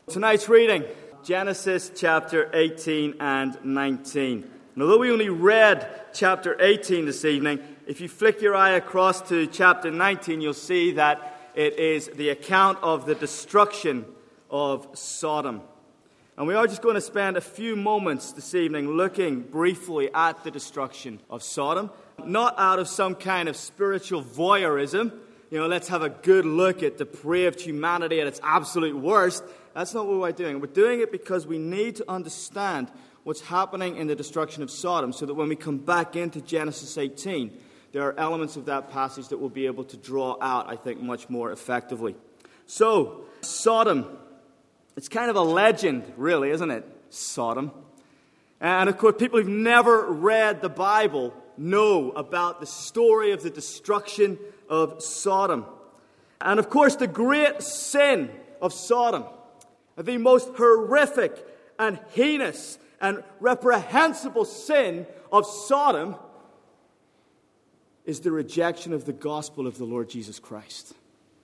Tonight's reading, Genesis chapter 18 and 19. And although we only read chapter 18 this evening, if you flick your eye across to chapter 19, you'll see that it is the account of the destruction of Sodom. And we are just going to spend a few moments this evening looking briefly at the destruction of Sodom, not out of some kind of spiritual voyeurism. Let's have a good look at depraved humanity at its absolute worst. That's not what we're doing. We're doing it because we need to understand what's happening in the destruction of Sodom so that when we come back into Genesis 18, there are elements of that passage that we'll be able to draw out, I think, much more effectively. So, Sodom, it's kind of a legend, really, isn't it? Sodom. And, of course, people who've never read the Bible know about the story of the destruction of Sodom. And, of course, the great sin of Sodom, the most horrific and heinous and reprehensible sin of Sodom, is the rejection of the gospel of the Lord Jesus Christ.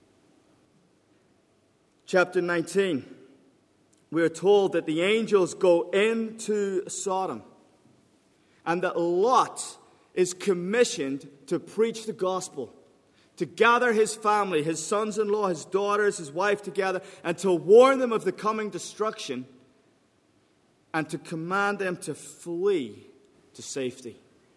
Chapter 19, we are told that the angels go into Sodom and that Lot is commissioned to preach the gospel, to gather his family, his sons-in-law, his daughters, his wife together, and to warn them of the coming destruction and to command them to flee to safety.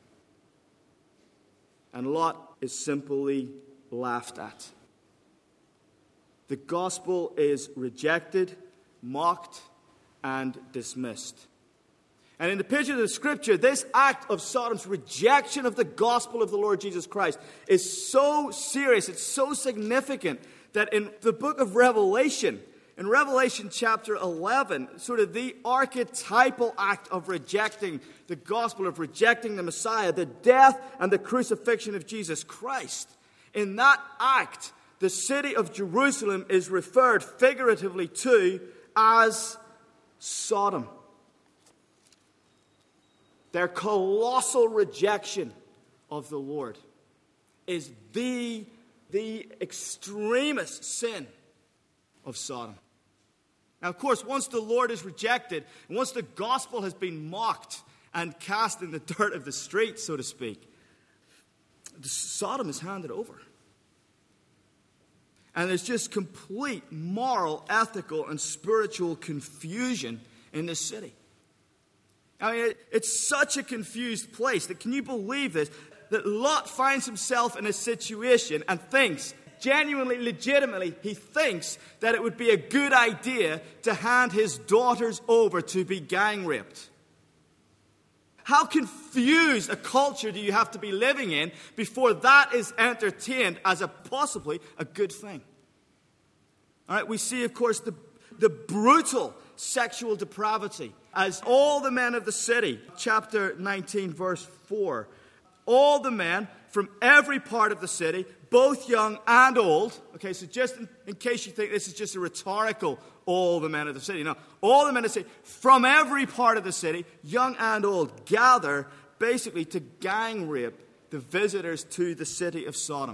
And Lot is simply laughed at. The gospel is rejected, mocked, and dismissed. And in the picture of the Scripture, this act of Sodom's rejection of the gospel of the Lord Jesus Christ is so serious, it's so significant, that in the book of Revelation, in Revelation chapter 11, sort of the archetypal act of rejecting the gospel, of rejecting the Messiah, the death and the crucifixion of Jesus Christ, in that act, the city of Jerusalem is referred figuratively to as Sodom. Their colossal rejection of the Lord is the extremist sin of Sodom. Now, of course, once the Lord is rejected, and once the gospel has been mocked and cast in the dirt of the street, so to speak, Sodom is handed over. And there's just complete moral, ethical, and spiritual confusion in this city. I mean, it's such a confused place that, can you believe this, that Lot finds himself in a situation and thinks, genuinely, legitimately, he thinks that it would be a good idea to hand his daughters over to be gang raped. How confused a culture do you have to be living in before that is entertained as possibly a good thing? All right, we see, of course, the brutal sexual depravity as all the men of the city, chapter 19, verse 4, all the men from every part of the city, both young and old. Okay, so just in case you think this is just a rhetorical, all the men of the city. No, all the men of the city, from every part of the city, young and old, gather basically to gang rape the visitors to the city of Sodom.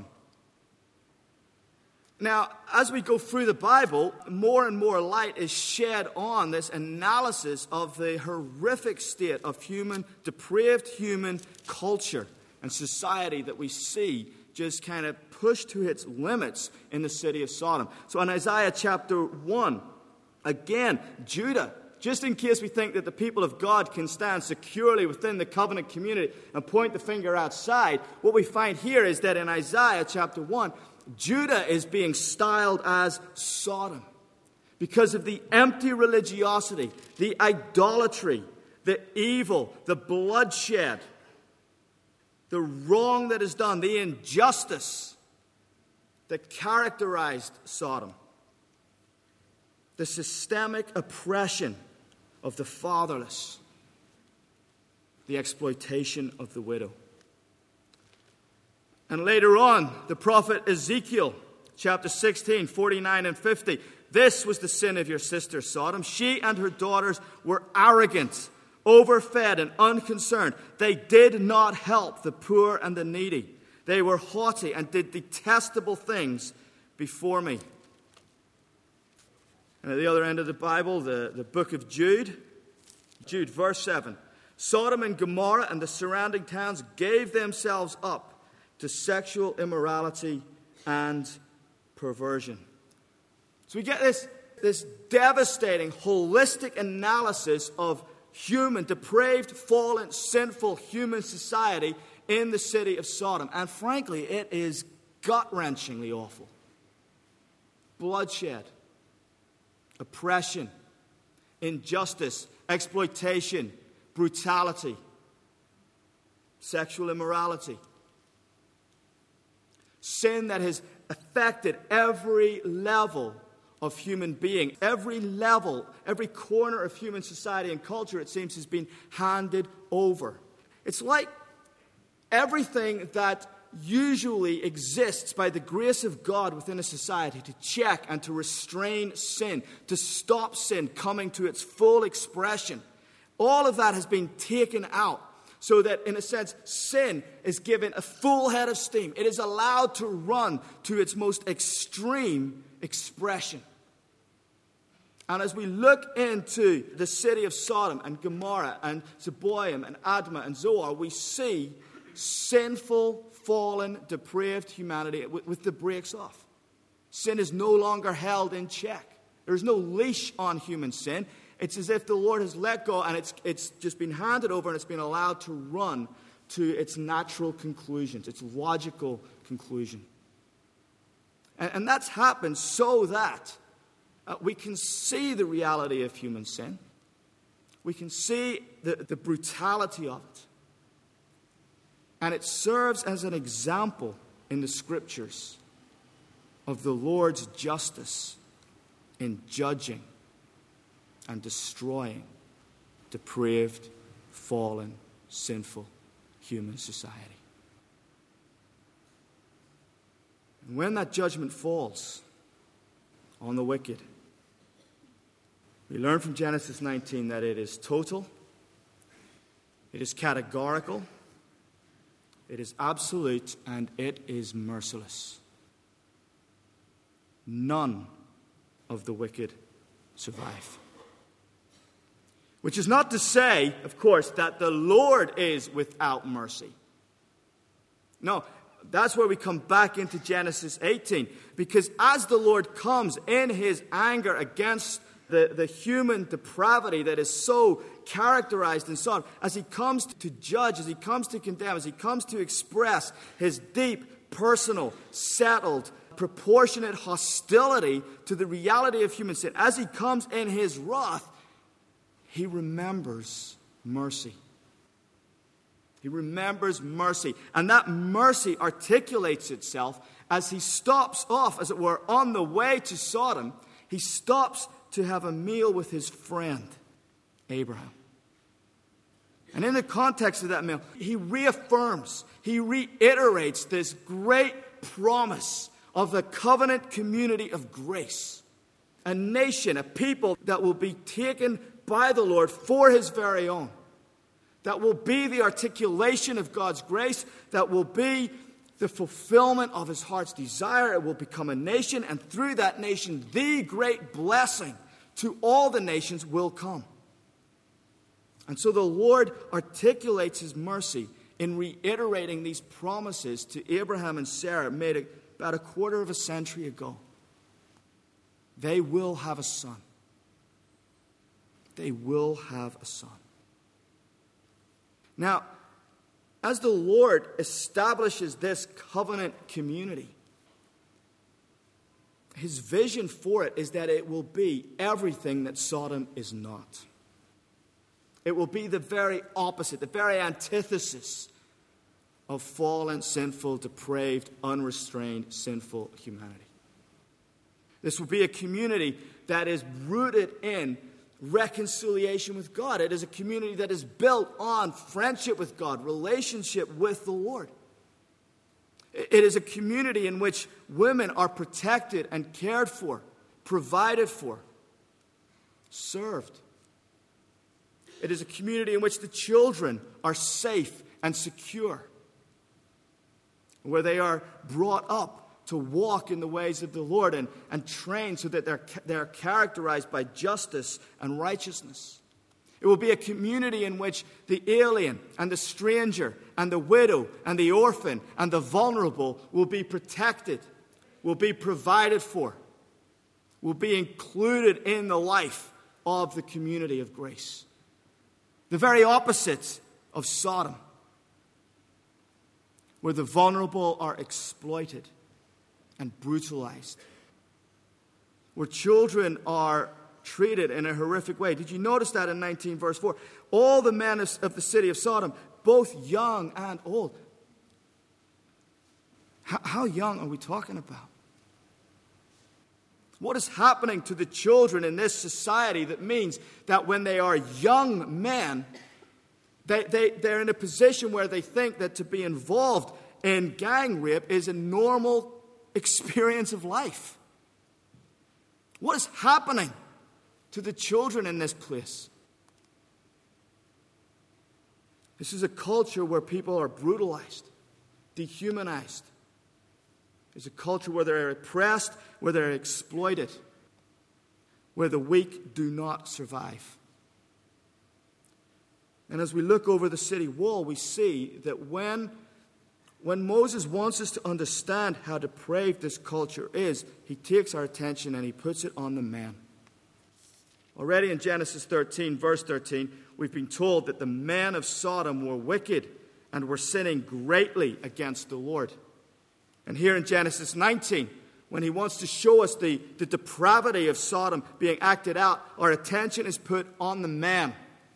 Now, as we go through the Bible, more and more light is shed on this analysis of the horrific state of depraved human culture and society that we see just kind of pushed to its limits in the city of Sodom. So in Isaiah chapter 1, again, Judah, just in case we think that the people of God can stand securely within the covenant community and point the finger outside, what we find here is that in Isaiah chapter 1, Judah is being styled as Sodom because of the empty religiosity, the idolatry, the evil, the bloodshed, the wrong that is done, the injustice that characterized Sodom, the systemic oppression of the fatherless, the exploitation of the widow. And later on, the prophet Ezekiel, chapter 16, 49 and 50, this was the sin of your sister Sodom. She and her daughters were arrogant, overfed, and unconcerned. They did not help the poor and the needy. They were haughty and did detestable things before me. And at the other end of the Bible, the book of Jude. Jude, verse 7. Sodom and Gomorrah and the surrounding towns gave themselves up to sexual immorality and perversion. So we get this devastating, holistic analysis of human, depraved, fallen, sinful human society in the city of Sodom. And frankly, it is gut-wrenchingly awful. Bloodshed, oppression, injustice, exploitation, brutality, sexual immorality. Sin that has affected every level of human being. Every level, every corner of human society and culture, it seems, has been handed over. It's like everything that usually exists by the grace of God within a society to check and to restrain sin, to stop sin coming to its full expression. All of that has been taken out so that, in a sense, sin is given a full head of steam. It is allowed to run to its most extreme expression. And as we look into the city of Sodom and Gomorrah and Zeboim and Admah and Zoar, we see sinful, fallen, depraved humanity with the brakes off. Sin is no longer held in check. There's no leash on human sin. It's as if the Lord has let go and it's just been handed over and it's been allowed to run to its natural conclusions, its logical conclusion. And that's happened so that we can see the reality of human sin. We can see the brutality of it. And it serves as an example in the Scriptures of the Lord's justice in judging and destroying depraved, fallen, sinful human society. And when that judgment falls on the wicked, we learn from Genesis 19 that it is total, it is categorical, it is absolute, and it is merciless. None of the wicked survive. Which is not to say, of course, that the Lord is without mercy. No, that's where we come back into Genesis 18. Because as the Lord comes in his anger against the human depravity that is so characterized in Sodom, as he comes to judge, as he comes to condemn, as he comes to express his deep, personal, settled, proportionate hostility to the reality of human sin, as he comes in his wrath, he remembers mercy. He remembers mercy. And that mercy articulates itself as he stops off, as it were, on the way to Sodom. He stops to have a meal with his friend, Abraham. And in the context of that meal, he reaffirms, he reiterates this great promise of the covenant community of grace. A nation, a people that will be taken by the Lord for his very own. That will be the articulation of God's grace. That will be the fulfillment of his heart's desire. It will become a nation, and through that nation, the great blessing to all the nations will come. And so the Lord articulates his mercy in reiterating these promises to Abraham and Sarah made about a quarter of a century ago. They will have a son. They will have a son. Now, as the Lord establishes this covenant community, his vision for it is that it will be everything that Sodom is not. It will be the very opposite, the very antithesis of fallen, sinful, depraved, unrestrained, sinful humanity. This will be a community that is rooted in reconciliation with God. It is a community that is built on friendship with God, relationship with the Lord. It is a community in which women are protected and cared for, provided for, served. It is a community in which the children are safe and secure, where they are brought up to walk in the ways of the Lord and trained so that they're characterized by justice and righteousness. It will be a community in which the alien and the stranger and the widow and the orphan and the vulnerable will be protected, will be provided for, will be included in the life of the community of grace. The very opposite of Sodom, where the vulnerable are exploited and brutalized, where children are treated in a horrific way. Did you notice that in 19 verse 4? All the men of the city of Sodom, both young and old. How young are we talking about? What is happening to the children in this society that means that when they are young men, they're in a position where they think that to be involved in gang rape is a normal experience of life? What is happening to the children in this place? This is a culture where people are brutalized, dehumanized. It's a culture where they're oppressed, where they're exploited, where the weak do not survive. And as we look over the city wall, we see that when Moses wants us to understand how depraved this culture is, he takes our attention and he puts it on the men. Already in Genesis 13, verse 13, we've been told that the men of Sodom were wicked and were sinning greatly against the Lord. And here in Genesis 19, when he wants to show us the depravity of Sodom being acted out, our attention is put on the men.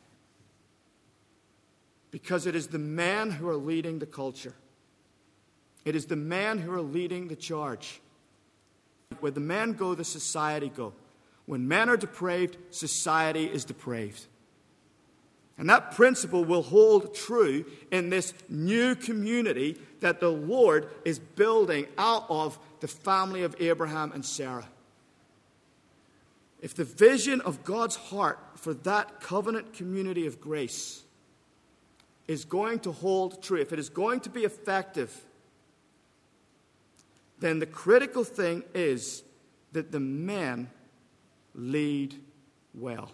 Because it is the men who are leading the culture. It is the men who are leading the charge. Where the men go, the society go. When men are depraved, society is depraved. And that principle will hold true in this new community that the Lord is building out of the family of Abraham and Sarah. If the vision of God's heart for that covenant community of grace is going to hold true, if it is going to be effective, then the critical thing is that the men lead well.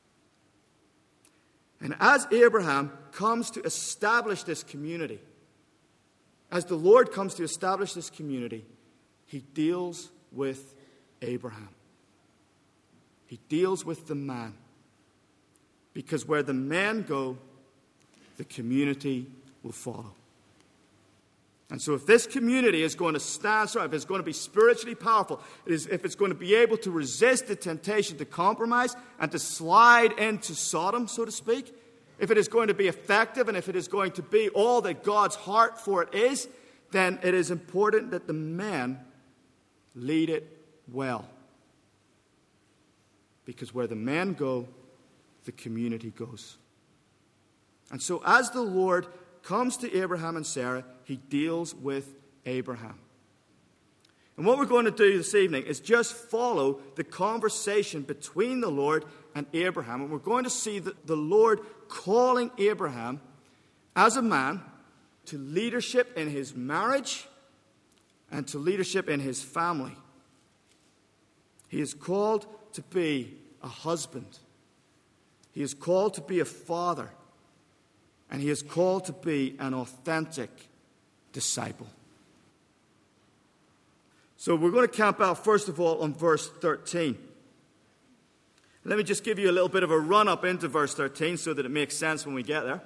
And as Abraham comes to establish this community, as the Lord comes to establish this community, he deals with Abraham. He deals with the man. Because where the men go, the community will follow. And so if this community is going to stand strong, if it's going to be spiritually powerful, if it's going to be able to resist the temptation to compromise and to slide into Sodom, so to speak, if it is going to be effective and if it is going to be all that God's heart for it is, then it is important that the men lead it well. Because where the men go, the community goes. And so as the Lord comes to Abraham and Sarah, he deals with Abraham. And what we're going to do this evening is just follow the conversation between the Lord and Abraham. And we're going to see the Lord calling Abraham as a man to leadership in his marriage and to leadership in his family. He is called to be a husband. He is called to be a father. And he is called to be an authentic disciple. So we're going to camp out, first of all, on verse 13. Let me just give you a little bit of a run-up into verse 13 so that it makes sense when we get there.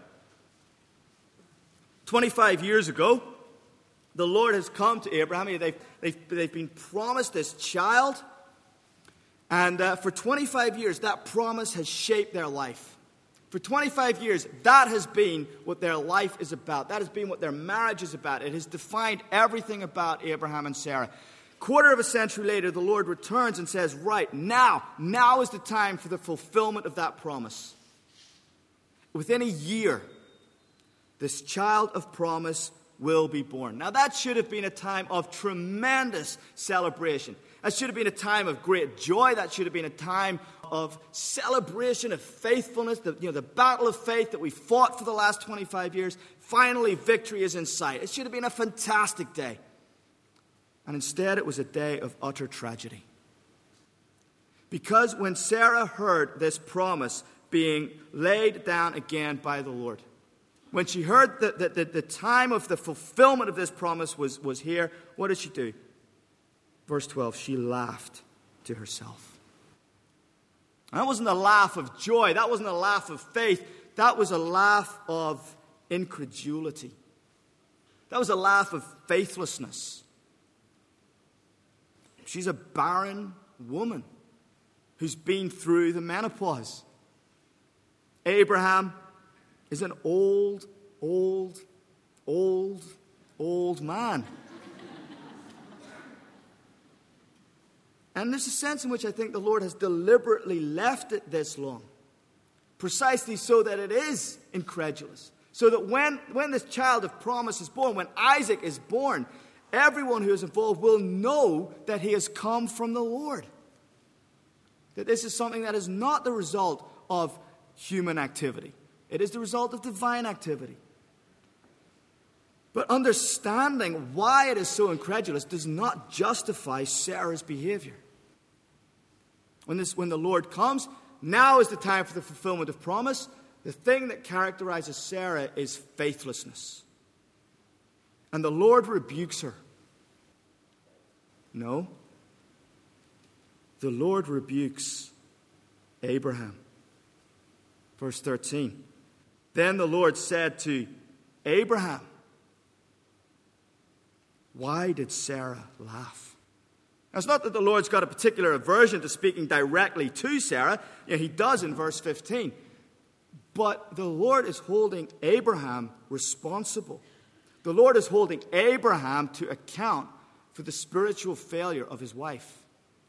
25 years ago, the Lord has come to Abraham. They've been promised this child. And for 25 years, that promise has shaped their life. For 25 years, that has been what their life is about. That has been what their marriage is about. It has defined everything about Abraham and Sarah. Quarter of a century later, the Lord returns and says, right, now is the time for the fulfillment of that promise. Within a year, this child of promise will be born. Now, that should have been a time of tremendous celebration. That should have been a time of great joy. That should have been a time of celebration of faithfulness. The battle of faith that we fought for the last 25 years. Finally, victory is in sight. It should have been a fantastic day. And instead, it was a day of utter tragedy. Because when Sarah heard this promise being laid down again by the Lord, when she heard that the time of the fulfillment of this promise was here, what did she do? Verse 12, she laughed to herself. And that wasn't a laugh of joy. That wasn't a laugh of faith. That was a laugh of incredulity. That was a laugh of faithlessness. She's a barren woman who's been through the menopause. Abraham is an old man. And there's a sense in which I think the Lord has deliberately left it this long, precisely so that it is incredulous. So that when this child of promise is born, when Isaac is born, everyone who is involved will know that he has come from the Lord. That this is something that is not the result of human activity. It is the result of divine activity. But understanding why it is so incredulous does not justify Sarah's behavior. When the Lord comes, now is the time for the fulfillment of promise. The thing that characterizes Sarah is faithlessness. And the Lord rebukes her. No. The Lord rebukes Abraham. Verse 13. Then the Lord said to Abraham, why did Sarah laugh? Now, it's not that the Lord's got a particular aversion to speaking directly to Sarah. He does in verse 15. But the Lord is holding Abraham responsible. The Lord is holding Abraham to account for the spiritual failure of his wife.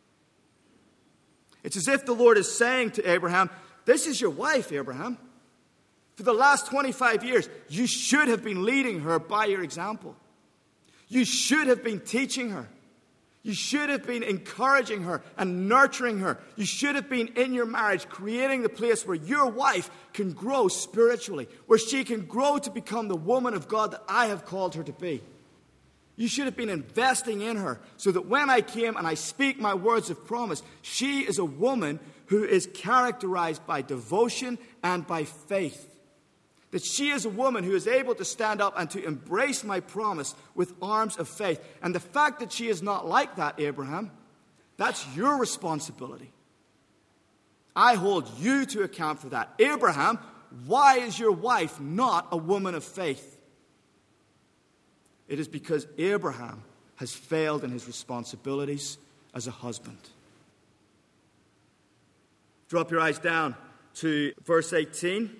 It's as if the Lord is saying to Abraham, this is your wife, Abraham. For the last 25 years, you should have been leading her by your example. You should have been teaching her. You should have been encouraging her and nurturing her. You should have been in your marriage creating the place where your wife can grow spiritually, where she can grow to become the woman of God that I have called her to be. You should have been investing in her so that when I came and I speak my words of promise, she is a woman who is characterized by devotion and by faith. That she is a woman who is able to stand up and to embrace my promise with arms of faith. And the fact that she is not like that, Abraham, that's your responsibility. I hold you to account for that. Abraham, why is your wife not a woman of faith? It is because Abraham has failed in his responsibilities as a husband. Drop your eyes down to verse 18.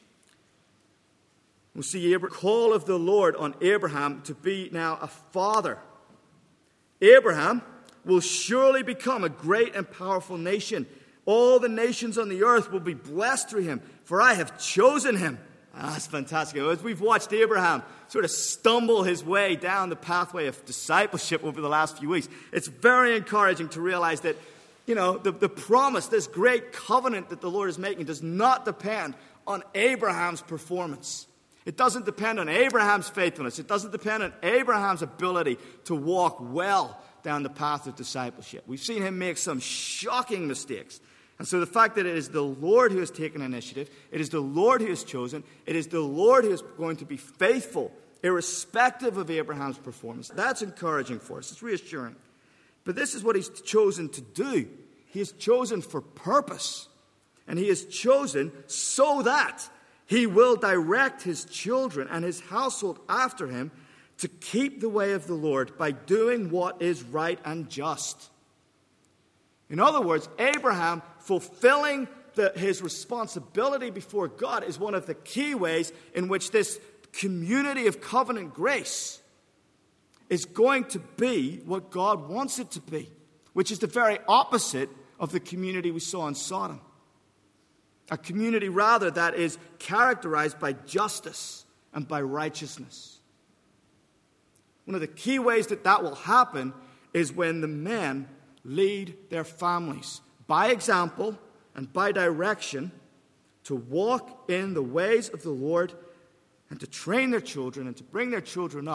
We'll see the call of the Lord on Abraham to be now a father. Abraham will surely become a great and powerful nation. All the nations on the earth will be blessed through him, for I have chosen him. That's fantastic. As we've watched Abraham sort of stumble his way down the pathway of discipleship over the last few weeks, it's very encouraging to realize that, the promise, this great covenant that the Lord is making does not depend on Abraham's performance. It doesn't depend on Abraham's faithfulness. It doesn't depend on Abraham's ability to walk well down the path of discipleship. We've seen him make some shocking mistakes. And so the fact that it is the Lord who has taken initiative, it is the Lord who has chosen, it is the Lord who is going to be faithful, irrespective of Abraham's performance, that's encouraging for us. It's reassuring. But this is what he's chosen to do. He has chosen for purpose. And he has chosen so that he will direct his children and his household after him to keep the way of the Lord by doing what is right and just. In other words, Abraham fulfilling his responsibility before God is one of the key ways in which this community of covenant grace is going to be what God wants it to be, which is the very opposite of the community we saw in Sodom. A community, rather, that is characterized by justice and by righteousness. One of the key ways that will happen is when the men lead their families by example and by direction to walk in the ways of the Lord and to train their children and to bring their children up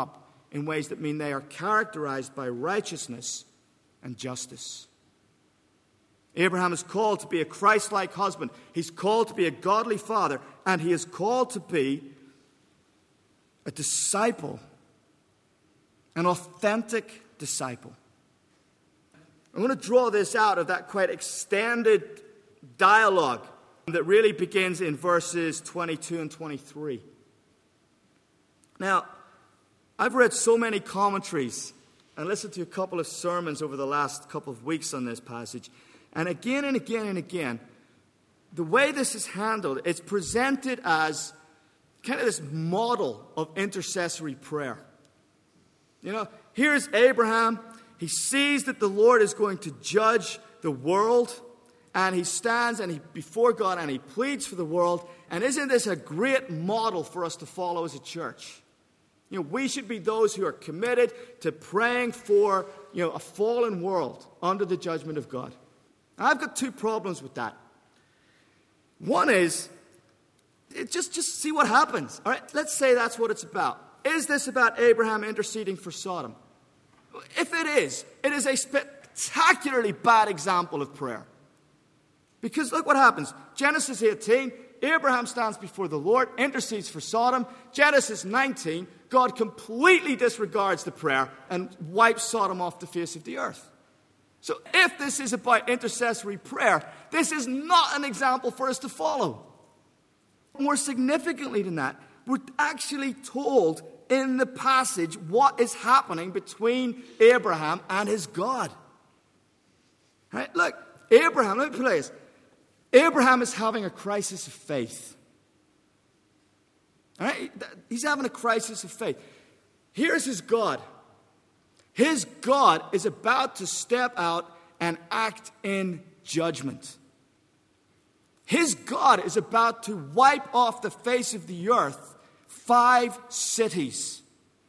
in ways that mean they are characterized by righteousness and justice. Abraham is called to be a Christ-like husband. He's called to be a godly father. And he is called to be a disciple, an authentic disciple. I'm going to draw this out of that quite extended dialogue that really begins in verses 22 and 23. Now, I've read so many commentaries and listened to a couple of sermons over the last couple of weeks on this passage. And again and again and again, the way this is handled, it's presented as kind of this model of intercessory prayer. You know, here's Abraham. He sees that the Lord is going to judge the world, and he stands before God and he pleads for the world. And isn't this a great model for us to follow as a church? You know, we should be those who are committed to praying for, a fallen world under the judgment of God. I've got two problems with that. One is, just see what happens. All right, let's say that's what it's about. Is this about Abraham interceding for Sodom? If it is a spectacularly bad example of prayer. Because look what happens. Genesis 18, Abraham stands before the Lord, intercedes for Sodom. Genesis 19, God completely disregards the prayer and wipes Sodom off the face of the earth. So if this is about intercessory prayer, this is not an example for us to follow. More significantly than that, we're actually told in the passage what is happening between Abraham and his God. Right? Look, Abraham, let me play this. Abraham is having a crisis of faith. All right? He's having a crisis of faith. Here's his God. His God is about to step out and act in judgment. His God is about to wipe off the face of the earth 5 cities.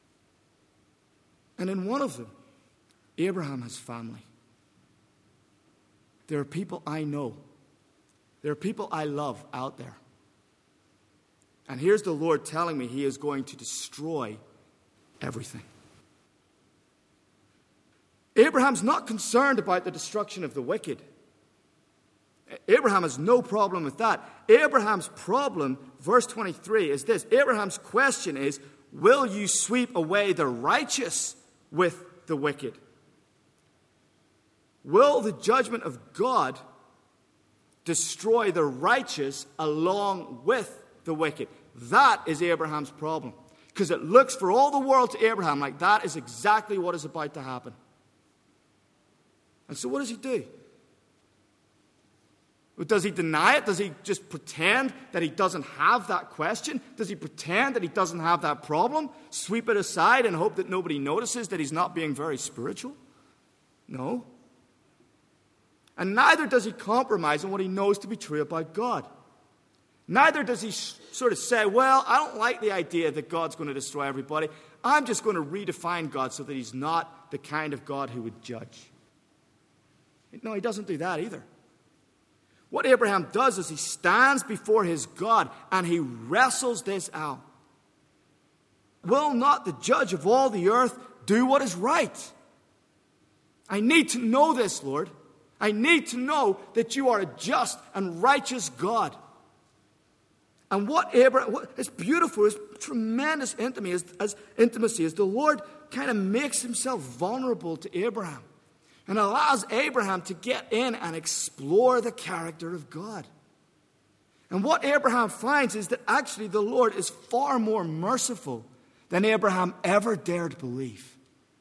And in one of them, Abraham has family. There are people I know. There are people I love out there. And here's the Lord telling me he is going to destroy everything. Abraham's not concerned about the destruction of the wicked. Abraham has no problem with that. Abraham's problem, verse 23, is this. Abraham's question is, will you sweep away the righteous with the wicked? Will the judgment of God destroy the righteous along with the wicked? That is Abraham's problem. Because it looks for all the world to Abraham like that is exactly what is about to happen. And so what does he do? Does he deny it? Does he just pretend that he doesn't have that question? Does he pretend that he doesn't have that problem? Sweep it aside and hope that nobody notices that he's not being very spiritual? No. And neither does he compromise on what he knows to be true about God. Neither does he sort of say, well, I don't like the idea that God's going to destroy everybody. I'm just going to redefine God so that he's not the kind of God who would judge. No, he doesn't do that either. What Abraham does is he stands before his God and he wrestles this out. Will not the judge of all the earth do what is right? I need to know this, Lord. I need to know that you are a just and righteous God. And what is beautiful, is tremendous intimacy, as the Lord kind of makes himself vulnerable to Abraham and allows Abraham to get in and explore the character of God. And what Abraham finds is that actually the Lord is far more merciful than Abraham ever dared believe.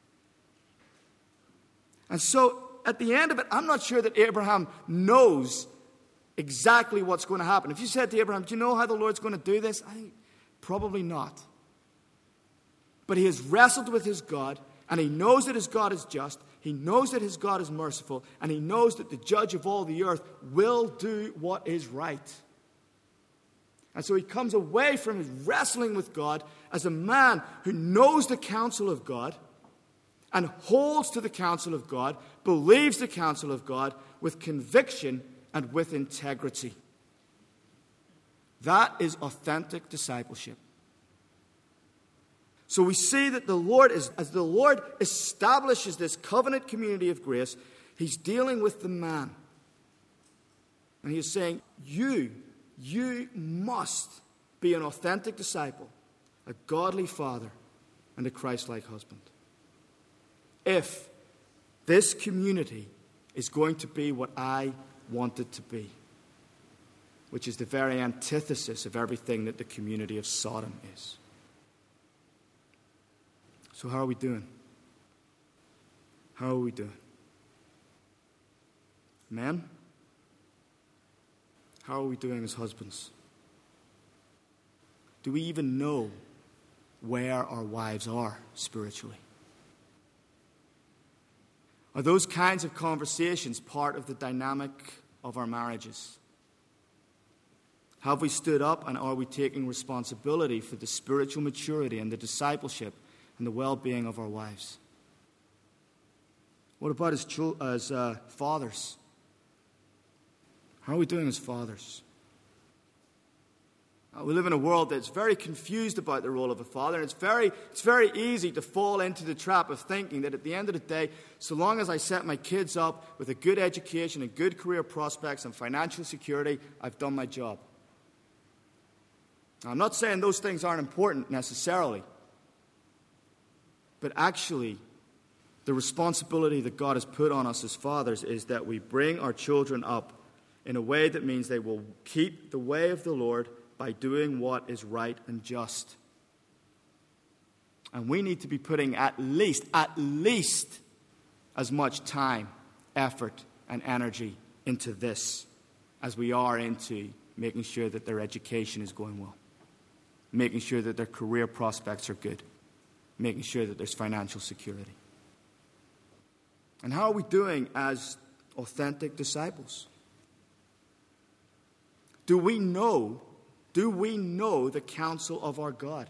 And so at the end of it, I'm not sure that Abraham knows exactly what's going to happen. If you said to Abraham, do you know how the Lord's going to do this? I think probably not. But he has wrestled with his God, and he knows that his God is just. He knows that his God is merciful, and he knows that the judge of all the earth will do what is right. And so he comes away from his wrestling with God as a man who knows the counsel of God and holds to the counsel of God, believes the counsel of God with conviction and with integrity. That is authentic discipleship. So we see that as the Lord establishes this covenant community of grace, he's dealing with the man. And he's saying, you must be an authentic disciple, a godly father, and a Christ-like husband. If this community is going to be what I want it to be, which is the very antithesis of everything that the community of Sodom is. So how are we doing? How are we doing? Men, how are we doing as husbands? Do we even know where our wives are spiritually? Are those kinds of conversations part of the dynamic of our marriages? Have we stood up and are we taking responsibility for the spiritual maturity and the discipleship and the well-being of our wives? What about as fathers? How are we doing as fathers? We live in a world that's very confused about the role of a father, and it's very easy to fall into the trap of thinking that at the end of the day, so long as I set my kids up with a good education and good career prospects and financial security, I've done my job. Now, I'm not saying those things aren't important necessarily, but actually, the responsibility that God has put on us as fathers is that we bring our children up in a way that means they will keep the way of the Lord by doing what is right and just. And we need to be putting at least as much time, effort, and energy into this as we are into making sure that their education is going well, making sure that their career prospects are good, making sure that there's financial security. And how are we doing as authentic disciples? Do we know the counsel of our God?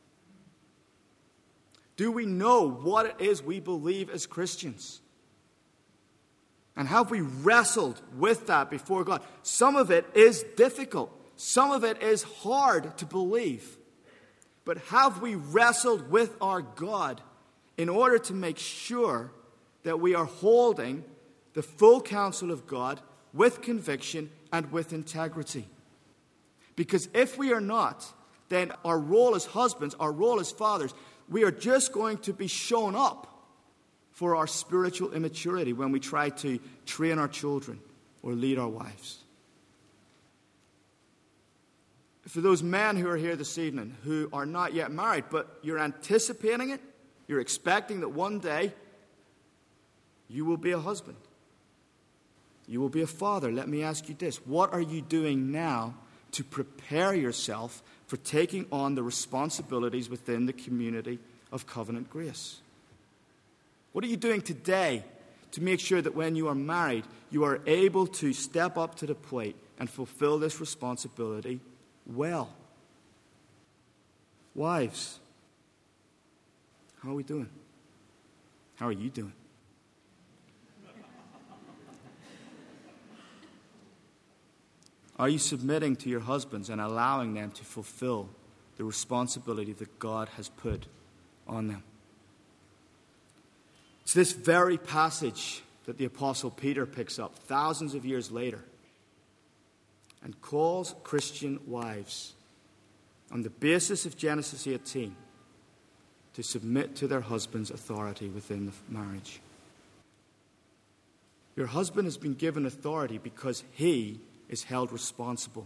Do we know what it is we believe as Christians? And have we wrestled with that before God? Some of it is difficult. Some of it is hard to believe. But have we wrestled with our God in order to make sure that we are holding the full counsel of God with conviction and with integrity? Because if we are not, then our role as husbands, our role as fathers, we are just going to be shown up for our spiritual immaturity when we try to train our children or lead our wives. For those men who are here this evening who are not yet married, but you're anticipating it, you're expecting that one day you will be a husband, you will be a father. Let me ask you this. What are you doing now to prepare yourself for taking on the responsibilities within the community of covenant grace? What are you doing today to make sure that when you are married, you are able to step up to the plate and fulfill this responsibility well? Wives, how are we doing? How are you doing? Are you submitting to your husbands and allowing them to fulfill the responsibility that God has put on them? It's this very passage that the Apostle Peter picks up thousands of years later and calls Christian wives, on the basis of Genesis 18, to submit to their husband's authority within the marriage. Your husband has been given authority because he is held responsible.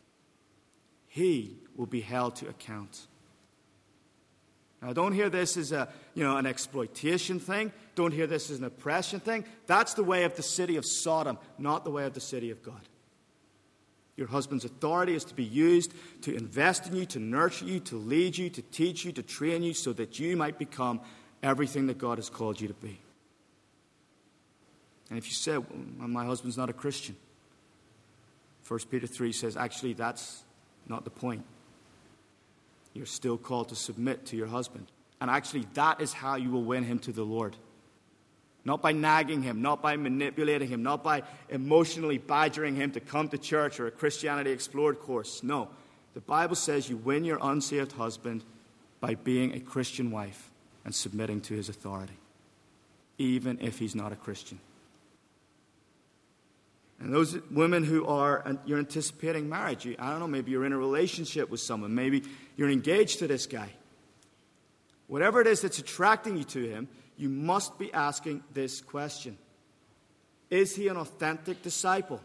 He will be held to account. Now, don't hear this as an exploitation thing. Don't hear this as an oppression thing. That's the way of the city of Sodom, not the way of the city of God. Your husband's authority is to be used to invest in you, to nurture you, to lead you, to teach you, to train you, so that you might become everything that God has called you to be. And if you say, well, my husband's not a Christian, 1 Peter 3 says, actually, that's not the point. You're still called to submit to your husband. And actually, that is how you will win him to the Lord. Not by nagging him, not by manipulating him, not by emotionally badgering him to come to church or a Christianity Explored course. No. The Bible says you win your unsaved husband by being a Christian wife and submitting to his authority, even if he's not a Christian. And those women who you're anticipating marriage, I don't know, maybe you're in a relationship with someone, maybe you're engaged to this guy. Whatever it is that's attracting you to him, you must be asking this question. Is he an authentic disciple?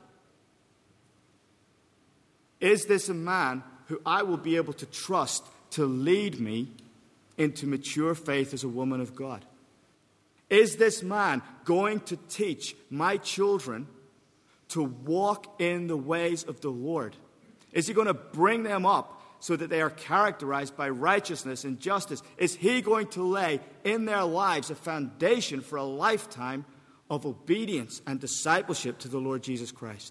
Is this a man who I will be able to trust to lead me into mature faith as a woman of God? Is this man going to teach my children to walk in the ways of the Lord? Is he going to bring them up so that they are characterized by righteousness and justice? Is he going to lay in their lives a foundation for a lifetime of obedience and discipleship to the Lord Jesus Christ?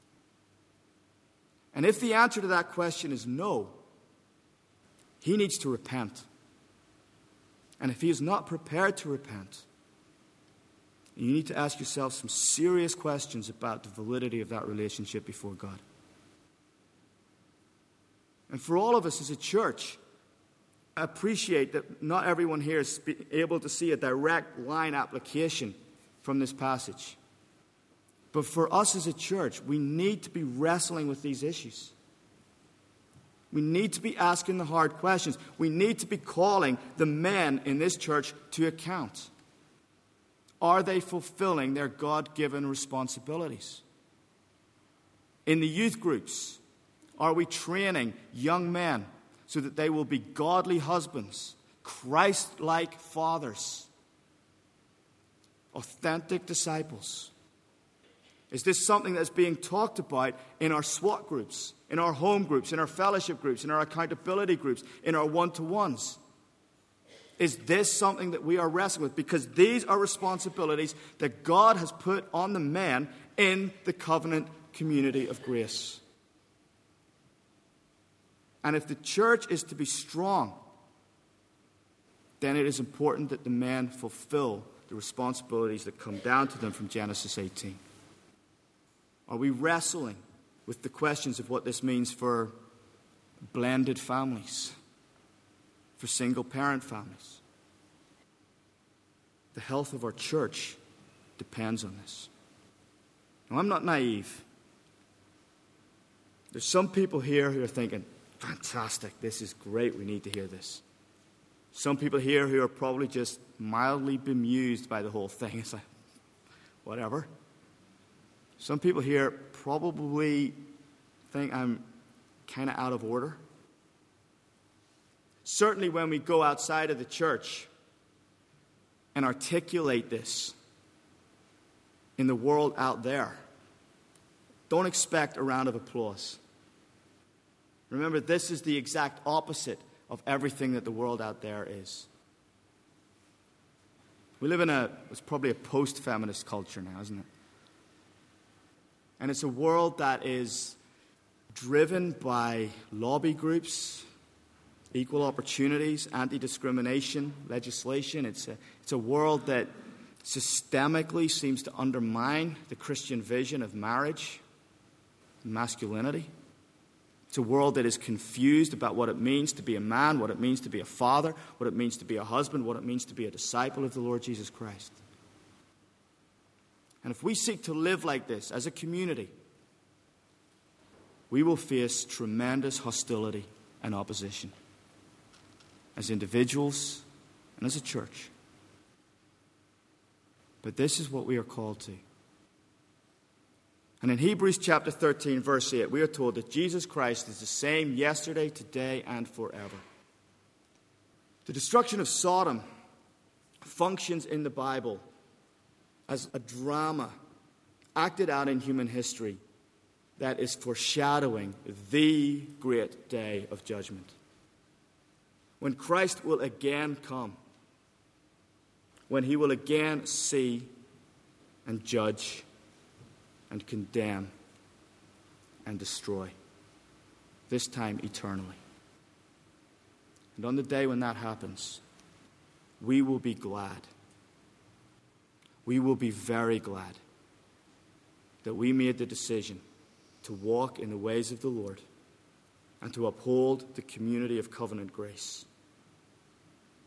And if the answer to that question is no, he needs to repent. And if he is not prepared to repent, you need to ask yourself some serious questions about the validity of that relationship before God. And for all of us as a church, I appreciate that not everyone here is able to see a direct line application from this passage. But for us as a church, we need to be wrestling with these issues. We need to be asking the hard questions. We need to be calling the men in this church to account. Are they fulfilling their God-given responsibilities? In the youth groups, are we training young men so that they will be godly husbands, Christ-like fathers, authentic disciples? Is this something that's being talked about in our SWAT groups, in our home groups, in our fellowship groups, in our accountability groups, in our one-to-ones? Is this something that we are wrestling with? Because these are responsibilities that God has put on the men in the covenant community of grace. And if the church is to be strong, then it is important that the men fulfill the responsibilities that come down to them from Genesis 18. Are we wrestling with the questions of what this means for blended families, for single-parent families? The health of our church depends on this. Now, I'm not naive. There's some people here who are thinking, fantastic, this is great, we need to hear this. Some people here who are probably just mildly bemused by the whole thing. It's like, whatever. Some people here probably think I'm kind of out of order. Certainly when we go outside of the church and articulate this in the world out there, don't expect a round of applause. Remember, this is the exact opposite of everything that the world out there is. We live in it's probably a post-feminist culture now, isn't it? And it's a world that is driven by lobby groups, equal opportunities, anti-discrimination legislation. It's a world that systemically seems to undermine the Christian vision of marriage and masculinity. It's a world that is confused about what it means to be a man, what it means to be a father, what it means to be a husband, what it means to be a disciple of the Lord Jesus Christ. And if we seek to live like this as a community, we will face tremendous hostility and opposition as individuals and as a church. But this is what we are called to. And in Hebrews chapter 13, verse 8, we are told that Jesus Christ is the same yesterday, today, and forever. The destruction of Sodom functions in the Bible as a drama acted out in human history that is foreshadowing the great day of judgment. When Christ will again come, when he will again see and judge and condemn and destroy, this time eternally. And on the day when that happens, we will be glad. We will be very glad that we made the decision to walk in the ways of the Lord and to uphold the community of covenant grace.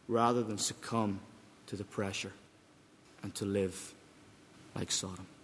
rather than succumb to the pressure and to live like Sodom.